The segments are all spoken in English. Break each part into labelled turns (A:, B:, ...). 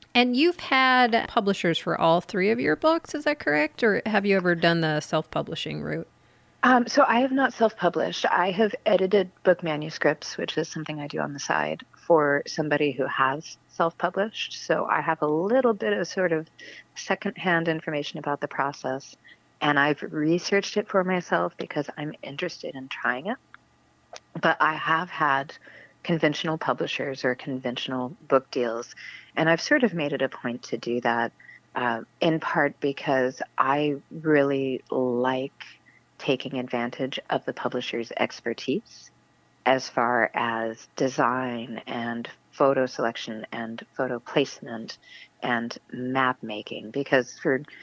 A: And you've had publishers for all three of your books, is that correct? Or have you ever done the self-publishing route?
B: So I have not self-published. I have edited book manuscripts, which is something I do on the side for somebody who has self-published. So I have a little bit of sort of secondhand information about the process. And I've researched it for myself because I'm interested in trying it. But I have had conventional publishers or conventional book deals, and I've sort of made it a point to do that, in part because I really like taking advantage of the publisher's expertise as far as design and photo selection and photo placement and map making, because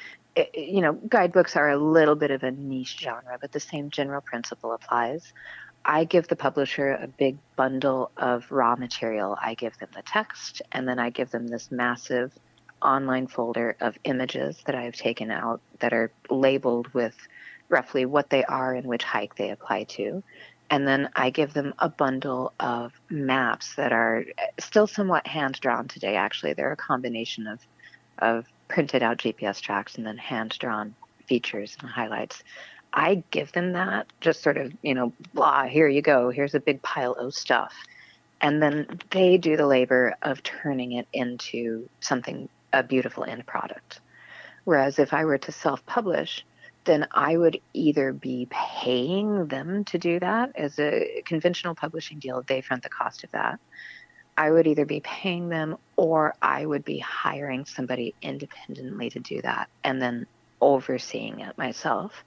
B: guidebooks are a little bit of a niche genre, but the same general principle applies. I give the publisher a big bundle of raw material. I give them the text, and then I give them this massive online folder of images that I've taken out that are labeled with roughly what they are and which hike they apply to. And then I give them a bundle of maps that are still somewhat hand drawn today, actually. They're a combination of printed out GPS tracks and then hand drawn features and highlights. I give them that, just sort of, blah, here you go. Here's a big pile of stuff. And then they do the labor of turning it into something, a beautiful end product. Whereas if I were to self-publish, then I would either be paying them to do that as a conventional publishing deal, they front the cost of that. I would either be paying them or I would be hiring somebody independently to do that and then overseeing it myself.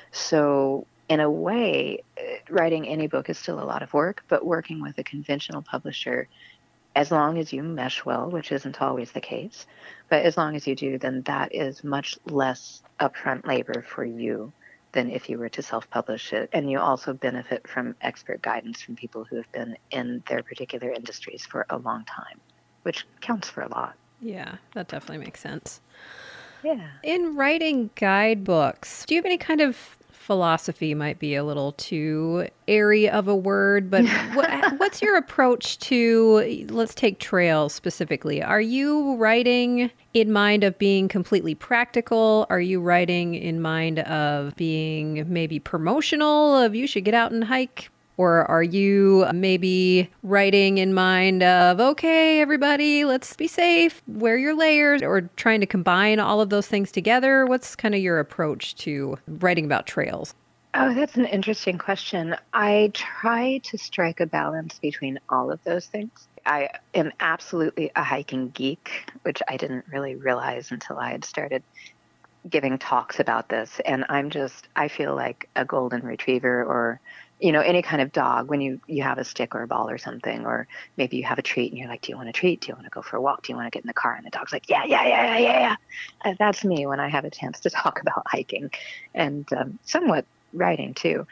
B: So, in a way, writing any book is still a lot of work, but working with a conventional publisher, as long as you mesh well, which isn't always the case, but as long as you do, then that is much less upfront labor for you than if you were to self-publish it. And you also benefit from expert guidance from people who have been in their particular industries for a long time, which counts for a lot.
A: Yeah, that definitely makes sense.
B: Yeah.
A: In writing guidebooks, do you have any kind of philosophy, might be a little too airy of a word, but what's your approach to, let's take trails specifically. Are you writing in mind of being completely practical? Are you writing in mind of being maybe promotional, of you should get out and hike? Or are you maybe writing in mind of, okay, everybody, let's be safe, wear your layers, or trying to combine all of those things together? What's kind of your approach to writing about trails?
B: Oh, that's an interesting question. I try to strike a balance between all of those things. I am absolutely a hiking geek, which I didn't really realize until I had started giving talks about this. And I feel like a golden retriever or, any kind of dog when you have a stick or a ball or something, or maybe you have a treat and you're like, do you want a treat? Do you want to go for a walk? Do you want to get in the car? And the dog's like, yeah, yeah, yeah, yeah, yeah, yeah. That's me when I have a chance to talk about hiking and somewhat writing too.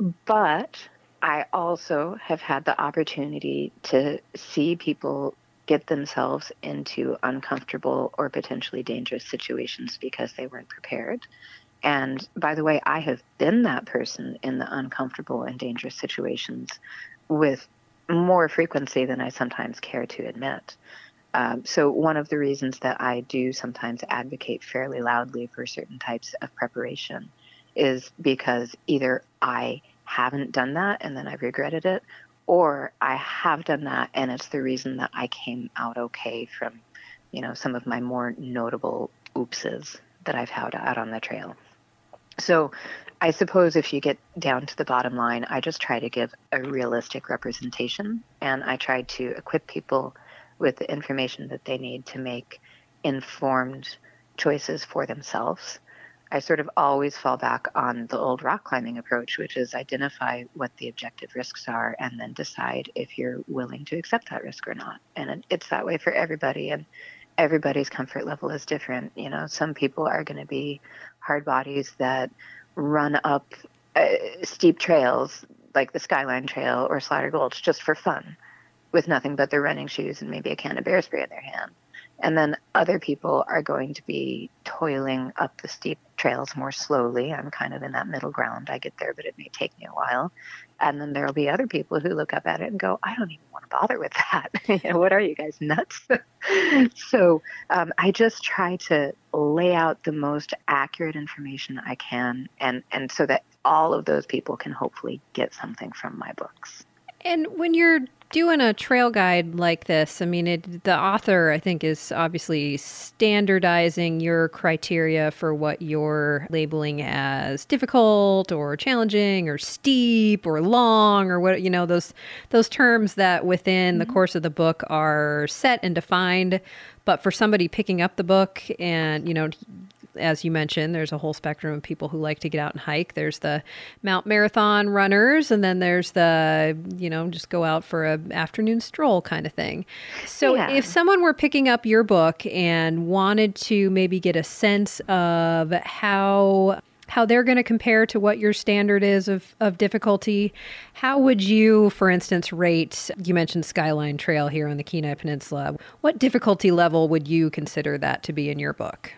B: But I also have had the opportunity to see people get themselves into uncomfortable or potentially dangerous situations because they weren't prepared. And by the way, I have been that person in the uncomfortable and dangerous situations with more frequency than I sometimes care to admit. So one of the reasons that I do sometimes advocate fairly loudly for certain types of preparation is because either I haven't done that and then I've regretted it, or I have done that and it's the reason that I came out okay from, some of my more notable oopses that I've had out on the trail. So I suppose if you get down to the bottom line, I just try to give a realistic representation and I try to equip people with the information that they need to make informed choices for themselves. I sort of always fall back on the old rock climbing approach, which is identify what the objective risks are and then decide if you're willing to accept that risk or not. And it's that way for everybody. And everybody's comfort level is different. Some people are going to be hard bodies that run up steep trails like the Skyline Trail or Slaughter Gulch just for fun with nothing but their running shoes and maybe a can of bear spray in their hand. And then other people are going to be toiling up the steep trails more slowly. I'm kind of in that middle ground. I get there, but it may take me a while. And then there'll be other people who look up at it and go, I don't even want to bother with that. What are you guys, nuts? So I just try to lay out the most accurate information I can, and so that all of those people can hopefully get something from my books.
A: And when you're doing a trail guide like this, I mean, the author, I think, is obviously standardizing your criteria for what you're labeling as difficult or challenging or steep or long or what, those terms that within the course of the book are set and defined. But for somebody picking up the book and, as you mentioned, there's a whole spectrum of people who like to get out and hike. There's the Mount Marathon runners, and then there's the, just go out for an afternoon stroll kind of thing. So if someone were picking up your book and wanted to maybe get a sense of how they're going to compare to what your standard is of difficulty, how would you, for instance, rate, you mentioned Skyline Trail here on the Kenai Peninsula. What difficulty level would you consider that to be in your book?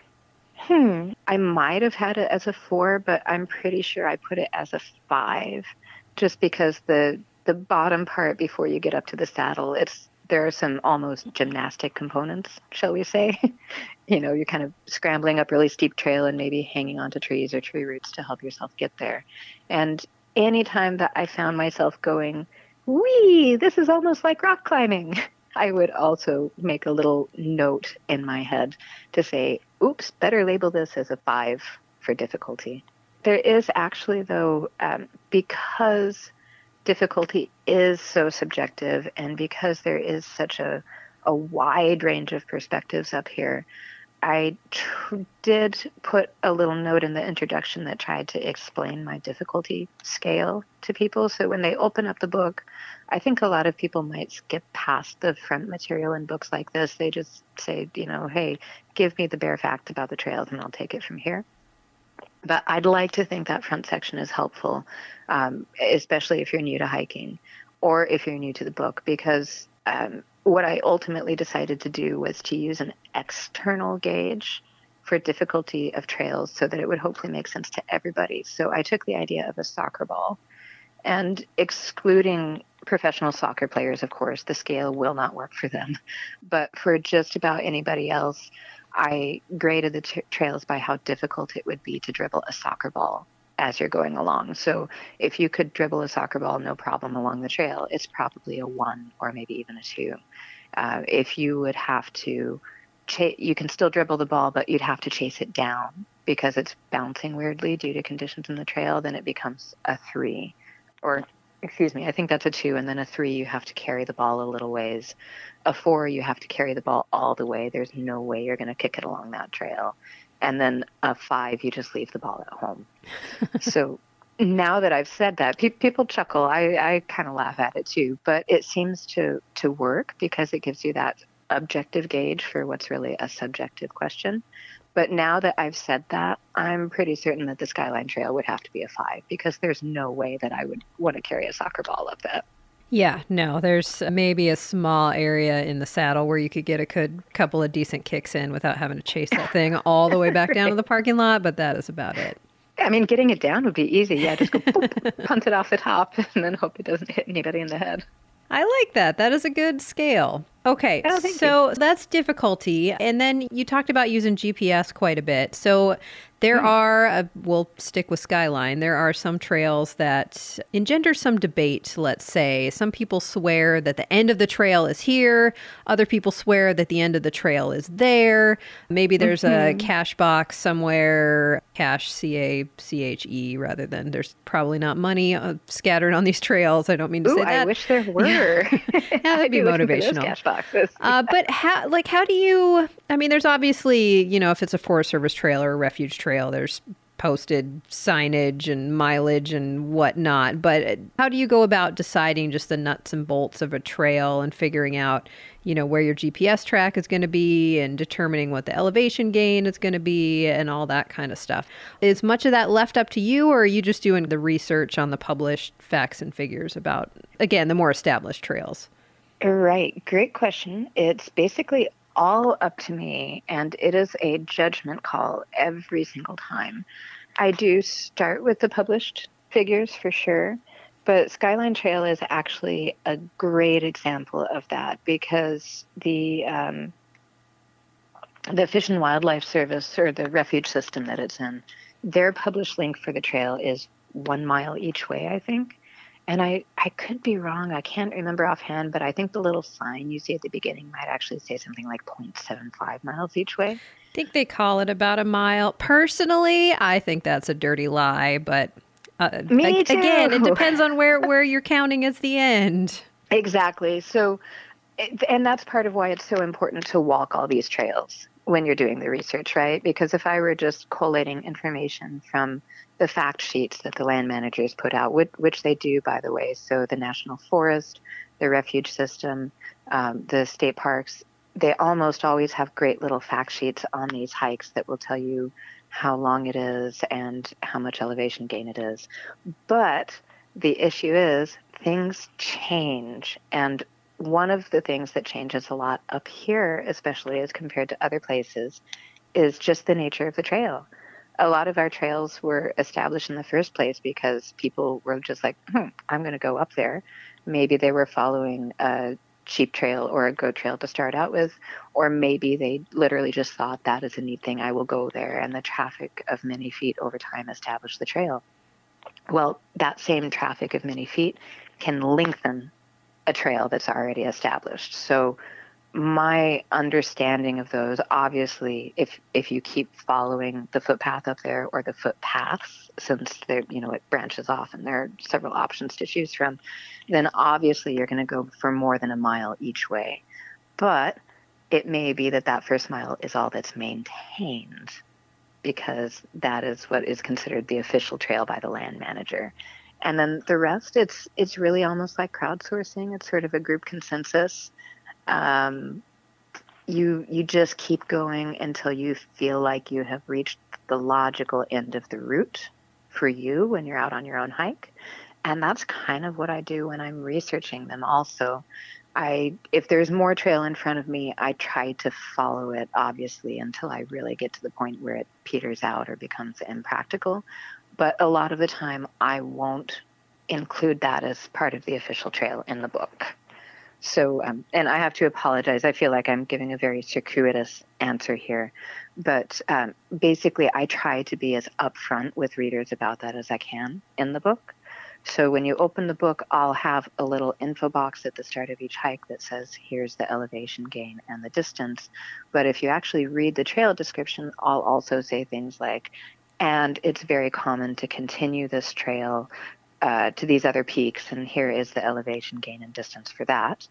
B: I might have had it as a 4, but I'm pretty sure I put it as a 5, just because the bottom part before you get up to the saddle, there are some almost gymnastic components, shall we say. You're kind of scrambling up really steep trail and maybe hanging onto trees or tree roots to help yourself get there. And anytime that I found myself going, wee, this is almost like rock climbing, I would also make a little note in my head to say, oops, better label this as a 5 for difficulty. There is actually, though, because difficulty is so subjective and because there is such a wide range of perspectives up here, I did put a little note in the introduction that tried to explain my difficulty scale to people. So when they open up the book, I think a lot of people might skip past the front material in books like this. They just say, hey, give me the bare fact about the trails and I'll take it from here. But I'd like to think that front section is helpful, especially if you're new to hiking or if you're new to the book, because what I ultimately decided to do was to use an external gauge for difficulty of trails so that it would hopefully make sense to everybody. So I took the idea of a soccer ball, and excluding professional soccer players, of course, the scale will not work for them. But for just about anybody else, I graded the trails by how difficult it would be to dribble a soccer ball as you're going along. So if you could dribble a soccer ball no problem along the trail, it's probably a 1 or maybe even a 2. If you would have to, you can still dribble the ball, but you'd have to chase it down because it's bouncing weirdly due to conditions in the trail, then it becomes a 3. Or, excuse me, I think that's a 2, and then a 3, you have to carry the ball a little ways. A 4, you have to carry the ball all the way. There's no way you're going to kick it along that trail. And then a 5, you just leave the ball at home. So now that I've said that, people chuckle. I kind of laugh at it too, but it seems to work because it gives you that objective gauge for what's really a subjective question. But now that I've said that, I'm pretty certain that the Skyline Trail would have to be a 5 because there's no way that I would want to carry a soccer ball up that.
A: Yeah, no, there's maybe a small area in the saddle where you could get a good couple of decent kicks in without having to chase that thing all the way back down to the parking lot, but that is about it.
B: I mean, getting it down would be easy. Yeah, just go boop, punt it off the top and then hope it doesn't hit anybody in the head.
A: I like that. That is a good scale. Okay, so that's difficulty. And then you talked about using GPS quite a bit. So there are, we'll stick with Skyline, there are some trails that engender some debate, let's say. Some people swear that the end of the trail is here. Other people swear that the end of the trail is there. Maybe there's a cache box somewhere, cache, C-A-C-H-E, rather than there's probably not money scattered on these trails. I don't mean to say that.
B: I wish there were.
A: Yeah, that'd be motivational. Cache boxes. But how do you, I mean, there's obviously, if it's a Forest Service trail or a refuge trail, there's posted signage and mileage and whatnot. But how do you go about deciding just the nuts and bolts of a trail and figuring out, where your GPS track is going to be and determining what the elevation gain is going to be and all that kind of stuff? Is much of that left up to you, or are you just doing the research on the published facts and figures about, again, the more established trails?
B: Right. Great question. It's basically all up to me, and it is a judgment call every single time. I do start with the published figures for sure, but Skyline Trail is actually a great example of that because the Fish and Wildlife Service, or the refuge system that it's in, their published link for the trail is 1 mile each way, I think. And I could be wrong. I can't remember offhand, but I think the little sign you see at the beginning might actually say something like 0.75 miles each way.
A: I think they call it about a mile. Personally, I think that's a dirty lie, but
B: Me too.
A: again, it depends on where you're counting as the end.
B: Exactly. So, and that's part of why it's so important to walk all these trails when you're doing the research, right? Because if I were just collating information from the fact sheets that the land managers put out, which they do, by the way, so the National Forest, the refuge system, the state parks, they almost always have great little fact sheets on these hikes that will tell you how long it is and how much elevation gain it is. But the issue is things change. And one of the things that changes a lot up here, especially as compared to other places, is just the nature of the trail. A lot of our trails were established in the first place because people were just like, I'm going to go up there. Maybe they were following a sheep trail or a goat trail to start out with, or maybe they literally just thought that is a neat thing, I will go there. And the traffic of many feet over time established the trail. Well, that same traffic of many feet can lengthen a trail that's already established. So my understanding of those, obviously, if you keep following the footpath up there or the footpaths, since they're, it branches off and there are several options to choose from, then obviously you're going to go for more than a mile each way. But it may be that first mile is all that's maintained because that is what is considered the official trail by the land manager. And then the rest, it's really almost like crowdsourcing. It's sort of a group consensus. You just keep going until you feel like you have reached the logical end of the route for you when you're out on your own hike. And that's kind of what I do when I'm researching them also. If there's more trail in front of me, I try to follow it, obviously, until I really get to the point where it peters out or becomes impractical. But a lot of the time, I won't include that as part of the official trail in the book. So, and I have to apologize. I feel like I'm giving a very circuitous answer here. But basically, I try to be as upfront with readers about that as I can in the book. So when you open the book, I'll have a little info box at the start of each hike that says, here's the elevation gain and the distance. But if you actually read the trail description, I'll also say things like, and it's very common to continue this trail to these other peaks, and here is the elevation gain and distance for that.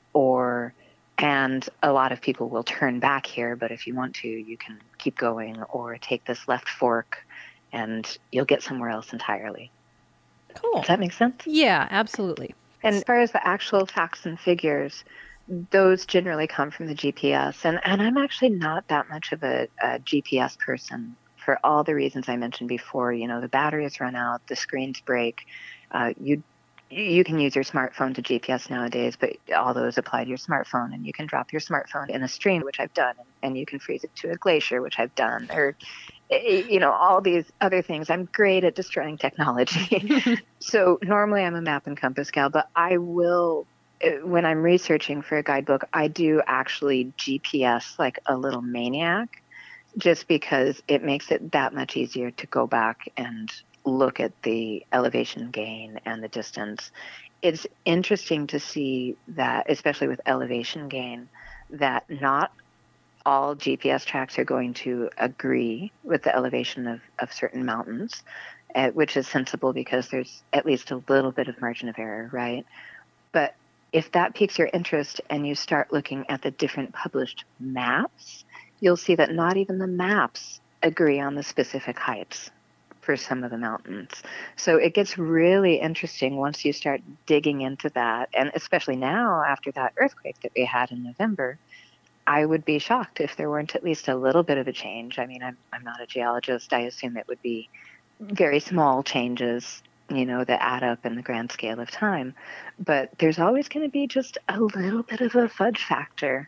B: And a lot of people will turn back here, but if you want to, you can keep going or take this left fork and you'll get somewhere else entirely.
A: Cool.
B: Does that make sense?
A: Yeah, absolutely.
B: And as far as the actual facts and figures, those generally come from the GPS. And I'm actually not that much of a GPS person for all the reasons I mentioned before. The batteries run out, the screens break. You can use your smartphone to GPS nowadays, but all those apply to your smartphone. And you can drop your smartphone in a stream, which I've done, and you can freeze it to a glacier, which I've done, or all these other things. I'm great at destroying technology. So normally I'm a map and compass gal, but I will, when I'm researching for a guidebook, I do actually GPS like a little maniac, just because it makes it that much easier to go back and look at the elevation gain and the distance. It's interesting to see that, especially with elevation gain, that not all GPS tracks are going to agree with the elevation of certain mountains, which is sensible because there's at least a little bit of margin of error, right? But if that piques your interest and you start looking at the different published maps, you'll see that not even the maps agree on the specific heights for some of the mountains. So it gets really interesting once you start digging into that. And especially now, after that earthquake that we had in November, I would be shocked if there weren't at least a little bit of a change. I mean, I'm not a geologist. I assume it would be very small changes, that add up in the grand scale of time. But there's always going to be just a little bit of a fudge factor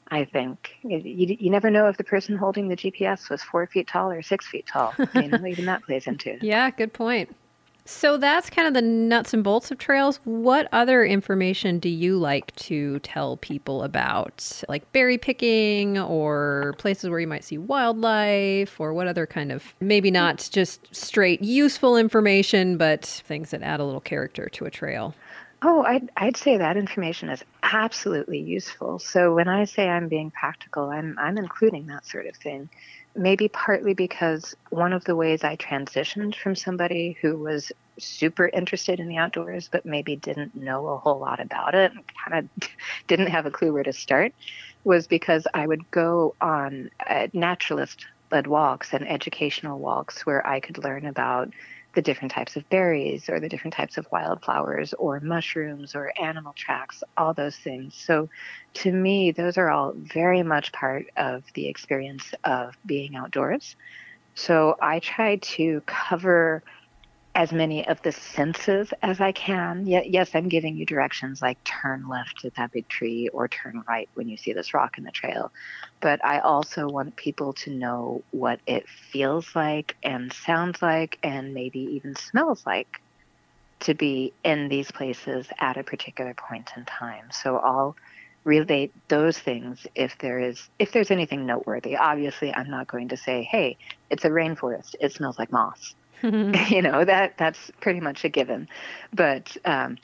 B: I think. You never know if the person holding the GPS was 4 feet tall or 6 feet tall. Even that plays into it.
A: Yeah, good point. So that's kind of the nuts and bolts of trails. What other information do you like to tell people about, like berry picking or places where you might see wildlife, or what other kind of, maybe not just straight useful information, but things that add a little character to a trail?
B: Oh, I'd say that information is absolutely useful. So when I say I'm being practical, I'm including that sort of thing. Maybe partly because one of the ways I transitioned from somebody who was super interested in the outdoors, but maybe didn't know a whole lot about it, and kind of didn't have a clue where to start, was because I would go on naturalist led walks and educational walks where I could learn about the different types of berries or the different types of wildflowers or mushrooms or animal tracks, all those things. So to me, those are all very much part of the experience of being outdoors. So I try to cover as many of the senses as I can. Yes, I'm giving you directions like turn left at that big tree or turn right when you see this rock in the trail. But I also want people to know what it feels like and sounds like and maybe even smells like to be in these places at a particular point in time. So I'll relate those things if there's anything noteworthy. Obviously, I'm not going to say, "Hey, it's a rainforest. It smells like moss." That's pretty much a given. But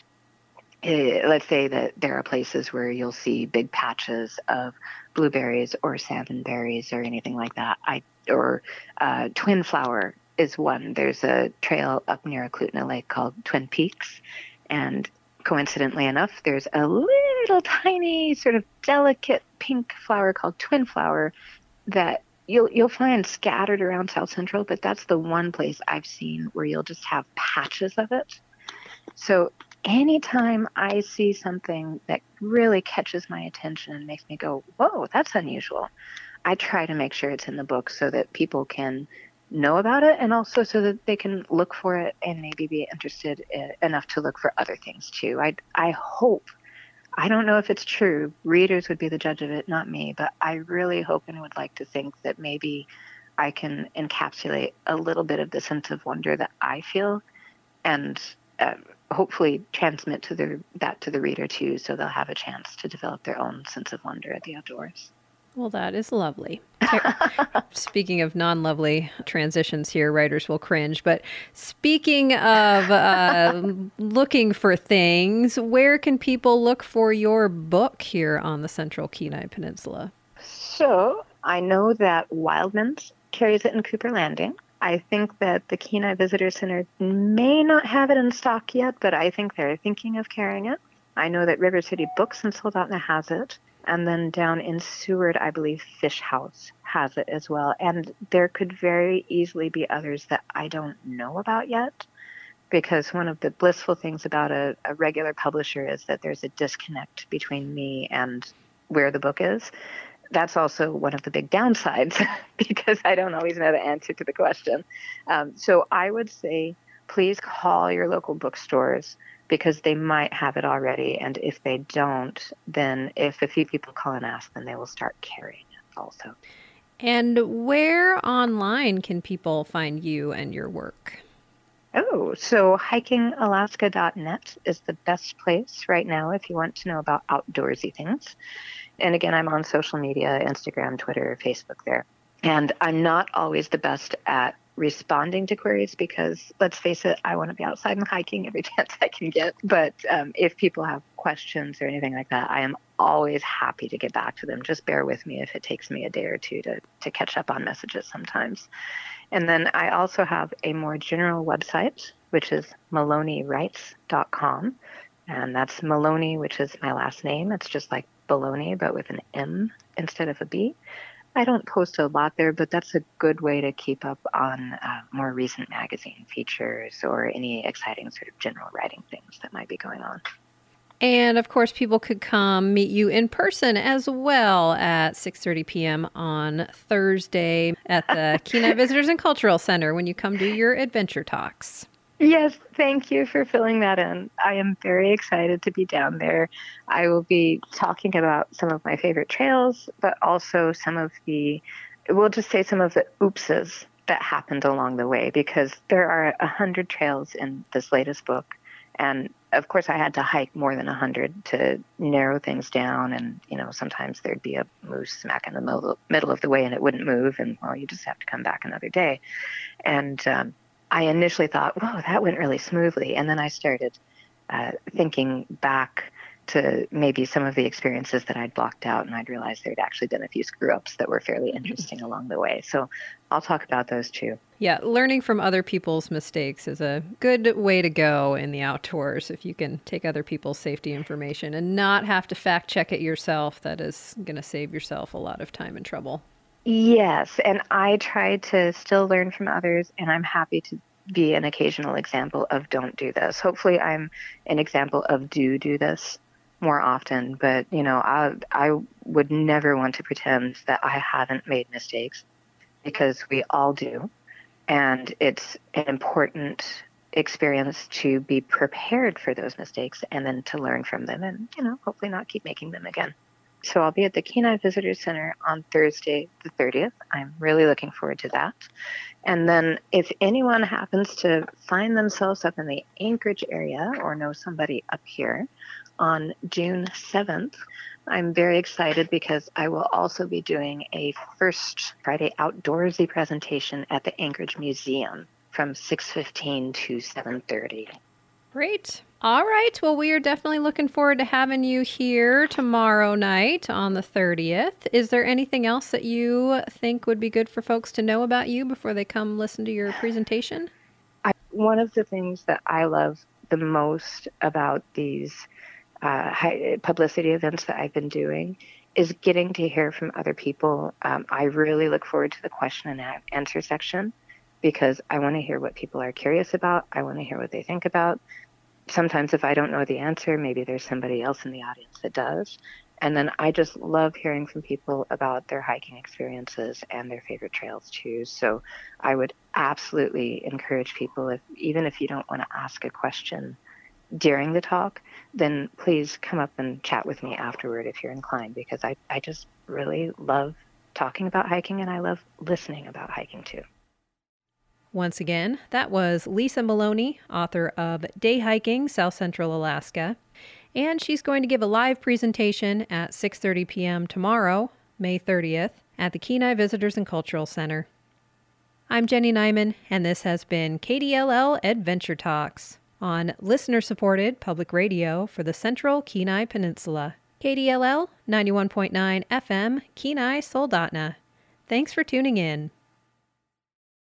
B: let's say that there are places where you'll see big patches of blueberries or salmon berries or anything like that. Or twin flower is one. There's a trail up near Eklutna Lake called Twin Peaks, and coincidentally enough, there's a little tiny sort of delicate pink flower called twin flower that you'll find scattered around South Central, but that's the one place I've seen where you'll just have patches of it. So anytime I see something that really catches my attention and makes me go, whoa, that's unusual, I try to make sure it's in the book so that people can know about it, and also so that they can look for it and maybe be interested enough to look for other things too. I hope, I don't know if it's true, readers would be the judge of it, not me, but I really hope and would like to think that maybe I can encapsulate a little bit of the sense of wonder that I feel, and hopefully transmit that to the reader too, so they'll have a chance to develop their own sense of wonder at the outdoors.
A: Well, that is lovely. Speaking of non-lovely transitions here, writers will cringe. But speaking of looking for things, where can people look for your book here on the Central Kenai Peninsula?
B: So I know that Wildman's carries it in Cooper Landing. I think that the Kenai Visitor Center may not have it in stock yet, but I think they're thinking of carrying it. I know that River City Books in Soldotna has it. And then down in Seward, I believe Fish House has it as well. And there could very easily be others that I don't know about yet, because one of the blissful things about a regular publisher is that there's a disconnect between me and where the book is. That's also one of the big downsides because I don't always know the answer to the question. So I would say, please call your local bookstores because they might have it already. And if they don't, then if a few people call and ask, then they will start carrying it also.
A: And where online can people find you and your work?
B: Oh, so hikingalaska.net is the best place right now if you want to know about outdoorsy things. And again, I'm on social media, Instagram, Twitter, Facebook there. And I'm not always the best at responding to queries because, let's face it, I want to be outside and hiking every chance I can get. But if people have questions or anything like that, I am always happy to get back to them. Just bear with me if it takes me a day or two to catch up on messages sometimes. And then I also have a more general website, which is maloneyWrites.com. And that's Maloney, which is my last name. It's just like baloney, but with an M instead of a B. I don't post a lot there, but that's a good way to keep up on more recent magazine features or any exciting sort of general writing things that might be going on.
A: And of course, people could come meet you in person as well at 6:30 p.m. on Thursday at the Kenai Visitors and Cultural Center when you come do your adventure talks.
B: Yes, thank you for filling that in. I am very excited to be down there. I will be talking about some of my favorite trails, but also we'll just say some of the oopses that happened along the way, because there are 100 trails in this latest book. And of course, I had to hike more than 100 to narrow things down. And, sometimes there'd be a moose smack in the middle of the way and it wouldn't move. And, well, you just have to come back another day. And I initially thought, whoa, that went really smoothly. And then I started thinking back to maybe some of the experiences that I'd blocked out, and I'd realized there'd actually been a few screw ups that were fairly interesting along the way. So I'll talk about those too.
A: Yeah, learning from other people's mistakes is a good way to go in the outdoors. If you can take other people's safety information and not have to fact check it yourself, that is going to save yourself a lot of time and trouble.
B: Yes, and I try to still learn from others, and I'm happy to be an occasional example of don't do this. Hopefully, I'm an example of do this more often, but I would never want to pretend that I haven't made mistakes, because we all do, and it's an important experience to be prepared for those mistakes and then to learn from them and, hopefully not keep making them again. So I'll be at the Kenai Visitor Center on Thursday, the 30th. I'm really looking forward to that. And then if anyone happens to find themselves up in the Anchorage area or know somebody up here on June 7th, I'm very excited because I will also be doing a First Friday Outdoorsy presentation at the Anchorage Museum from 6:15 to 7:30.
A: Great. All right. Well, we are definitely looking forward to having you here tomorrow night on the 30th. Is there anything else that you think would be good for folks to know about you before they come listen to your presentation?
B: One of the things that I love the most about these publicity events that I've been doing is getting to hear from other people. I really look forward to the question and answer section, because I want to hear what people are curious about. I want to hear what they think about. Sometimes if I don't know the answer, maybe there's somebody else in the audience that does. And then I just love hearing from people about their hiking experiences and their favorite trails too. So I would absolutely encourage people, even if you don't want to ask a question during the talk, then please come up and chat with me afterward if you're inclined, because I just really love talking about hiking, and I love listening about hiking too.
A: Once again, that was Lisa Maloney, author of Day Hiking, South Central Alaska. And she's going to give a live presentation at 6:30 p.m. tomorrow, May 30th, at the Kenai Visitors and Cultural Center. I'm Jenny Nyman, and this has been KDLL Adventure Talks on listener-supported public radio for the Central Kenai Peninsula. KDLL 91.9 FM, Kenai, Soldotna. Thanks for tuning in.